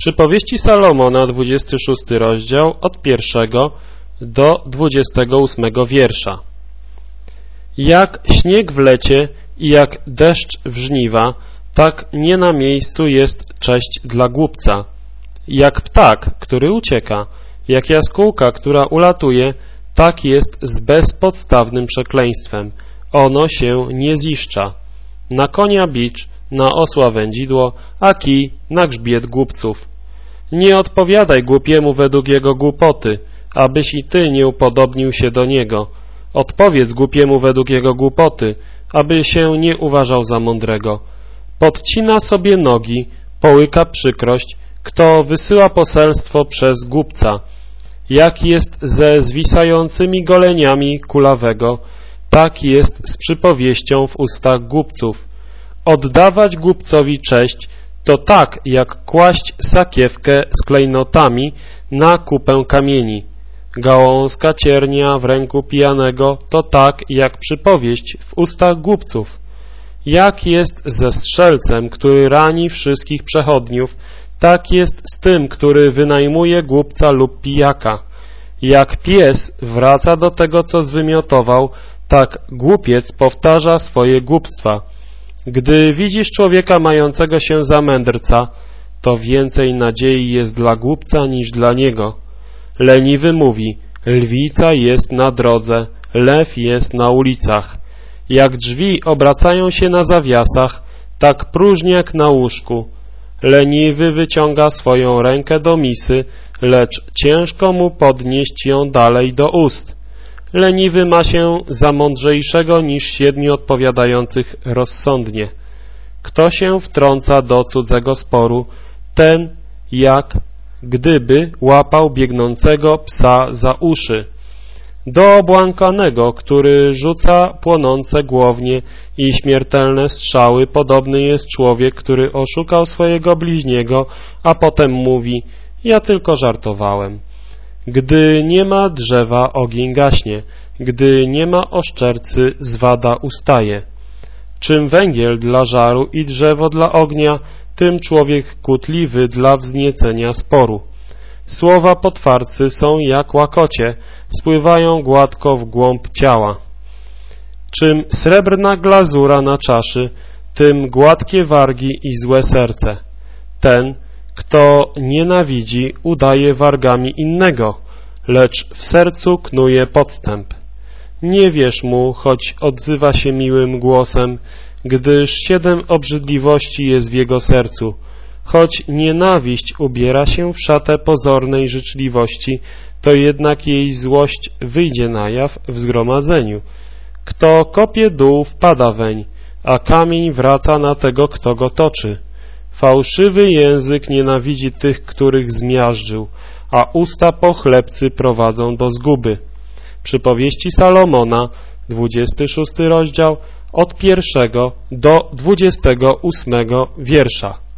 Przypowieści Salomona, 26 rozdział, od 1 do 28 wiersza. Jak śnieg w lecie i jak deszcz w żniwa, tak nie na miejscu jest cześć dla głupca. Jak ptak, który ucieka, jak jaskółka, która ulatuje, tak jest z bezpodstawnym przekleństwem. Ono się nie ziszcza. Na konia bicz, na osła wędzidło, a kij na grzbiet głupców. Nie odpowiadaj głupiemu według jego głupoty, abyś i ty nie upodobnił się do niego. Odpowiedz głupiemu według jego głupoty, aby się nie uważał za mądrego. Podcina sobie nogi, połyka przykrość, kto wysyła poselstwo przez głupca. Jak jest ze zwisającymi goleniami kulawego, tak jest z przypowieścią w ustach głupców. Oddawać głupcowi cześć to tak, jak kłaść sakiewkę z klejnotami na kupę kamieni. Gałązka ciernia w ręku pijanego to tak, jak przypowieść w ustach głupców. Jak jest ze strzelcem, który rani wszystkich przechodniów, tak jest z tym, który wynajmuje głupca lub pijaka. Jak pies wraca do tego, co zwymiotował, tak głupiec powtarza swoje głupstwa. Gdy widzisz człowieka mającego się za mędrca, to więcej nadziei jest dla głupca niż dla niego. Leniwy mówi, lwica jest na drodze, lew jest na ulicach. Jak drzwi obracają się na zawiasach, tak próżniak na łóżku. Leniwy wyciąga swoją rękę do misy, lecz ciężko mu podnieść ją dalej do ust. Leniwy ma się za mądrzejszego niż 7 odpowiadających rozsądnie. Kto się wtrąca do cudzego sporu, ten jak gdyby łapał biegnącego psa za uszy. Do obłąkanego, który rzuca płonące głownie i śmiertelne strzały, podobny jest człowiek, który oszukał swojego bliźniego, a potem mówi, ja tylko żartowałem. Gdy nie ma drzewa, ogień gaśnie, gdy nie ma oszczercy, zwada ustaje. Czym węgiel dla żaru i drzewo dla ognia, tym człowiek kłótliwy dla wzniecenia sporu. Słowa potwarcy są jak łakocie, spływają gładko w głąb ciała. Czym srebrna glazura na czaszy, tym gładkie wargi i złe serce. Ten, kto nienawidzi, udaje wargami innego, lecz w sercu knuje podstęp. Nie wierz mu, choć odzywa się miłym głosem, gdyż 7 obrzydliwości jest w jego sercu. Choć nienawiść ubiera się w szatę pozornej życzliwości, to jednak jej złość wyjdzie na jaw w zgromadzeniu. Kto kopie dół, wpada weń, a kamień wraca na tego, kto go toczy. Fałszywy język nienawidzi tych, których zmiażdżył, a usta pochlebcy prowadzą do zguby. Przypowieści Salomona, 26 rozdział, od 1 do 28 wiersza.